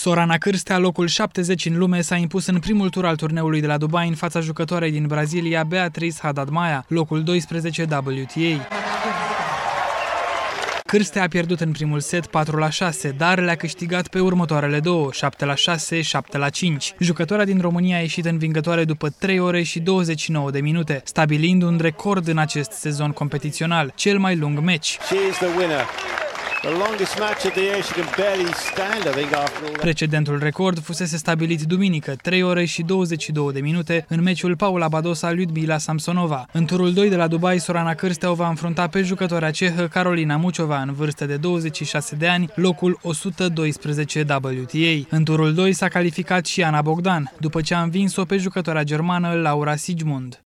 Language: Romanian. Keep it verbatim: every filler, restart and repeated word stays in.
Sorana Cârstea, locul șaptezeci în lume, s-a impus în primul tur al turneului de la Dubai în fața jucătoarei din Brazilia, Beatriz Haddad Maia, locul doisprezece W T A. Cârstea a pierdut în primul set patru la șase, dar le-a câștigat pe următoarele două, șapte la șase, șapte la cinci. Jucătoarea din România a ieșit învingătoare după trei ore și douăzeci și nouă de minute, stabilind un record în acest sezon competițional, cel mai lung meci. Precedentul record fusese stabilit duminică, trei ore și douăzeci și două de minute, în meciul Paula Badosa-Lyudmila Samsonova. În turul doi de la Dubai, Sorana Cârstea o va înfrunta pe jucătoarea cehă Karolina Muchova, în vârstă de douăzeci și șase de ani, locul o sută doisprezece W T A. În turul doi s-a calificat și Ana Bogdan, după ce a învins-o pe jucătoarea germană Laura Siegemund.